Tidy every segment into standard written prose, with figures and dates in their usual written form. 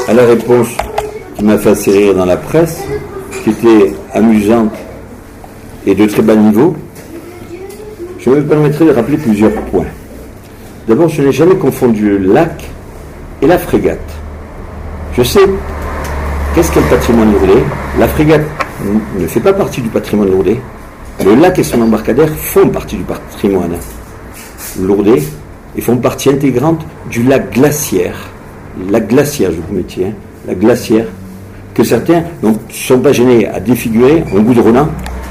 à la réponse qui m'a fait assez rire dans la presse, qui était amusante et de très bas niveau, je me permettrai de rappeler plusieurs points. D'abord, je n'ai jamais confondu le lac et la frégate. Je sais qu'est-ce qu'est le patrimoine lourdais. La frégate ne fait pas partie du patrimoine lourdais. Le lac et son embarcadère font partie du patrimoine lourdais et font partie intégrante du lac glaciaire. Lac glaciaire, je vous mettiez, la glaciaire, que certains ne sont pas gênés à défigurer en goudronnant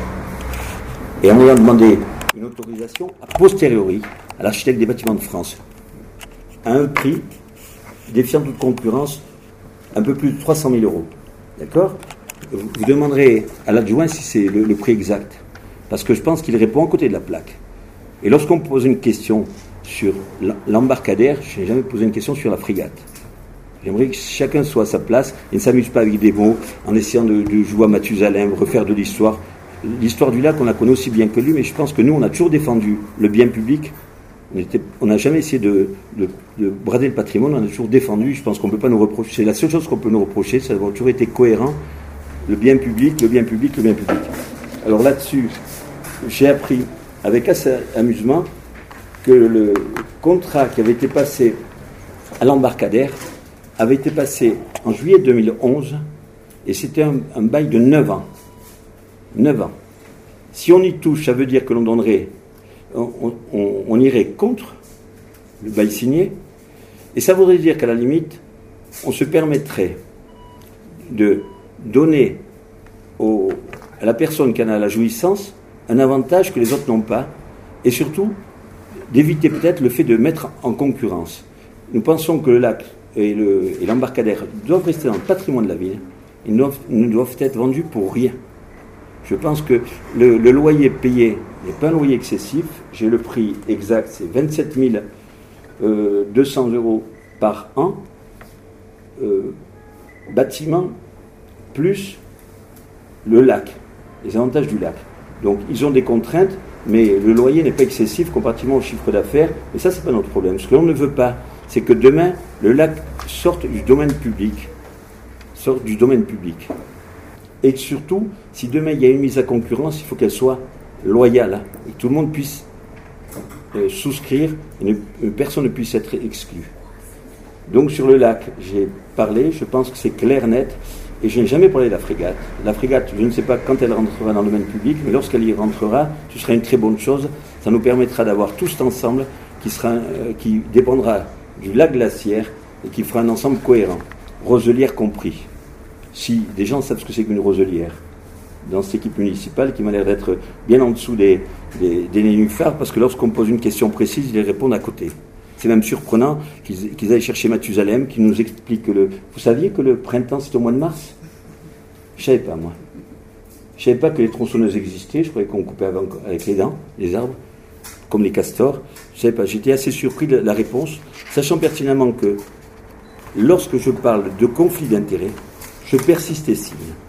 et en ayant demandé une autorisation a posteriori à l'architecte des bâtiments de France à un prix défiant toute concurrence, un peu plus de 300 000 euros. D'accord ? Vous demanderez à l'adjoint si c'est le prix exact, parce que je pense qu'il répond à côté de la plaque. Et lorsqu'on me pose une question sur l'embarcadère, je n'ai jamais posé une question sur la frégate. J'aimerais que chacun soit à sa place et ne s'amuse pas avec des mots en essayant de jouer à Mathusalem, refaire de l'histoire. L'histoire du lac, on la connaît aussi bien que lui, mais je pense que nous, on a toujours défendu le bien public. On n'a jamais essayé de brader le patrimoine, on a toujours défendu. Je pense qu'on ne peut pas nous reprocher. C'est la seule chose qu'on peut nous reprocher, c'est d'avoir toujours été cohérent. Le bien public, le bien public, le bien public. Alors là-dessus, j'ai appris avec assez amusement que le contrat qui avait été passé à l'embarcadère avait été passé en juillet 2011 et c'était un bail de 9 ans. 9 ans. Si on y touche, ça veut dire que l'on donnerait, on irait contre le bail signé, et ça voudrait dire qu'à la limite, on se permettrait de donner à la personne qui en a la jouissance un avantage que les autres n'ont pas, et surtout d'éviter peut-être le fait de mettre en concurrence. Nous pensons que le lac et l'embarcadère doivent rester dans le patrimoine de la ville, ils ne doivent être vendus pour rien. Je pense que le loyer payé n'est pas un loyer excessif. J'ai le prix exact, c'est 27 200 euros par an, bâtiment, plus le lac, les avantages du lac. Donc ils ont des contraintes, mais le loyer n'est pas excessif comparativement au chiffre d'affaires. Et ça, c'est pas notre problème. Ce que l'on ne veut pas, c'est que demain, le lac sorte du domaine public. Et surtout, si demain il y a une mise à concurrence, il faut qu'elle soit loyale, et que tout le monde puisse souscrire, et personne ne puisse être exclu. Donc sur le lac, j'ai parlé, je pense que c'est clair, net, et je n'ai jamais parlé de la frégate. La frégate, je ne sais pas quand elle rentrera dans le domaine public, mais lorsqu'elle y rentrera, ce sera une très bonne chose. Ça nous permettra d'avoir tout cet ensemble qui dépendra du lac glaciaire et qui fera un ensemble cohérent, roselière compris. Si des gens savent ce que c'est qu'une roselière, dans cette équipe municipale qui m'a l'air d'être bien en dessous des nénuphars, parce que lorsqu'on pose une question précise, ils répondent à côté. C'est même surprenant qu'ils aillent chercher Mathusalem, qui nous explique que vous saviez que le printemps c'est au mois de mars ? Je ne savais pas, moi. Je ne savais pas que les tronçonneuses existaient, je croyais qu'on coupait avec les dents, les arbres, comme les castors. Je ne savais pas, j'étais assez surpris de la réponse, sachant pertinemment que lorsque je parle de conflit d'intérêts, je persiste et signe.